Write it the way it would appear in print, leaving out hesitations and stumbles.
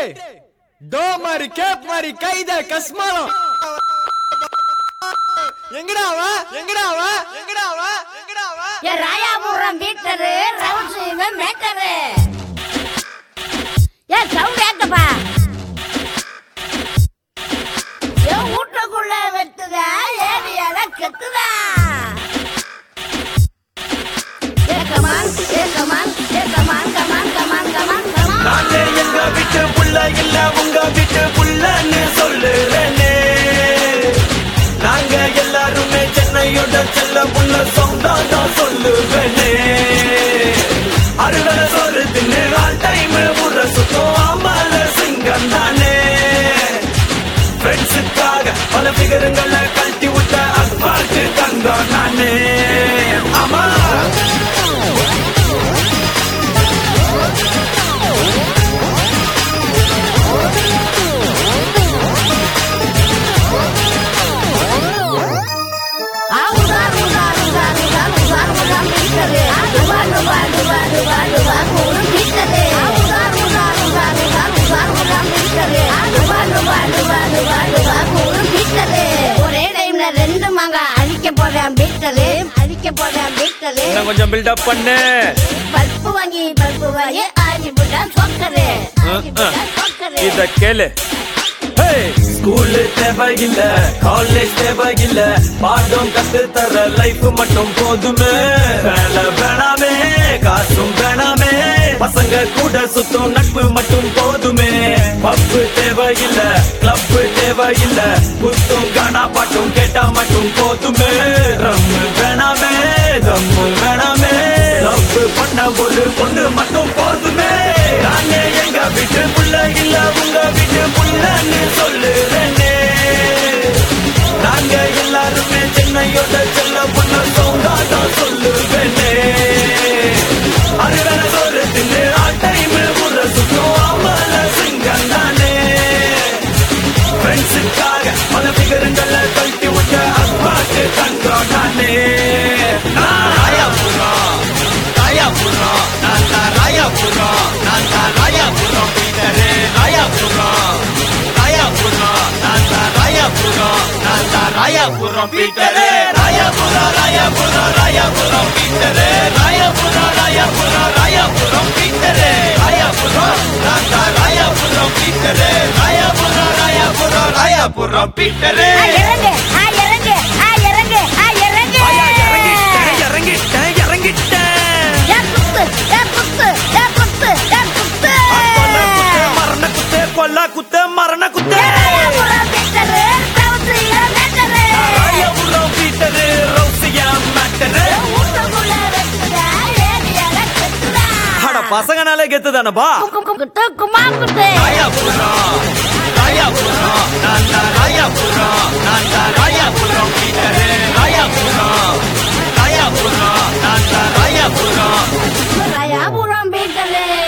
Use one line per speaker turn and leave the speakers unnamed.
to மாதிரி cap மாதிரி கைத கஸ்மாலம் எங்கடாவா எங்கடாவா எங்கடாவா எங்கடாவா
ஏ ராயாபுரம் பீட்டரு ரவுசிங்க மேட்டரு ஏ சவுண்ட் ஏத்தப்பா ஏ ஊட்டக்குள்ள வெட்டுதா ஏரியால கெத்துதா ஏ கமான் ஏ கமான் ஏ come on come on come on come on come on
நானே எங்க வீட்டு புள்ள இல்ல உங்க வீட்டு புள்ளன்னு சொல்லுறேனே நாங்க எல்லாருமே சென்னையோட செல்ல புள்ள சொந்தம் தான் சொல்லுவேனே அறுவடை சோறு தின்னு ஆல் டைம் ஊற சுத்தம் ஆமால சிங்கம் தானே ஃப்ரெண்ட்ஸுக்காக பல பிகரங்களை கழட்டி விட்ட அப்பாட்டு தங்கம் நானே ஆமா
ஒரே டைம்ல ரெண்டு மங்க அழிக்க போறேன் பீட்டரு அழிக்க போறேன் பீட்டரு
கொஞ்சம் பில்டப் பண்ணு
பல்பு வாங்கி ஆடி போட்டா சொக்கரு
இத கேளு ஸ்கூல் தேவையில்ல காலேஜ் தேவையில்ல பாடம் கத்து தர லைஃப் மட்டும் போதுமே வேலை வேணாமே காசும் வேணாமே பசங்க கூட சுத்தும் நட்பு மட்டும் போதுமே பப்பு தேவையில்ல கிளப் தேவையில்ல குத்தும் கானா பாட்டும் கேட்டா மட்டும் போதுமே ரம்மு வேணாமே தம்மு வேணாமே லவ் பண்ண ஒரு பொண்ணு மட்டும் போதுமே நானே எங்க வீட்டு புள்ள இல்ல உங்க வீட்டு புள்ளன்னு சொல்லுறேனே நாங்க எல்லாருமே சென்னையோட செல்ல பொண்ணு சொந்தம் சொல்லுவேனே அறுவடை சோறு தின்னு ஆல் டைம் ஊற சுத்தம் ஆமல சிங்கம் தானே ஃப்ரெண்ட்ஸுக்காக பல பிகரங்களை கழட்டி விட்ட அப்பாட்டு தங்கம் நானே ராயாபுரம் ராயாபுரம் நான் தான் ராயாபுரம் நான் தான் ராயாபுரம் பீட்டரு ராயாபுரம் ராயாபுரம் நான் தான் ராயாபுரம் நான் தான் Royapuram Peter Royapuram Royapuram Royapuram Peter Royapuram Royapuram Royapuram Peter Royapuram நான் தான் ராயாபுரம் பீட்டரு ராயாபுரம் ராயாபுரம் ராயாபுரம் பீட்டரு இறங்கிட்டேன் இறங்கிட்டேன் மரண குத்தே கொல்ல குத்தே மரண குத்தே ராயாபுரம் பீட்டரு ரவுசியா மேட்டரு அட பசங்கனாலே கெத்துதானப்பா ராயாபுரம் ராயாபுரம் நான் தான் ராயாபுரம் நான் தான் ராயாபுரம் பீட்டரு ராயாபுரம் ராயாபுரம் நான் தான் ராயாபுரம்
ராயாபுரம் பீட்டரு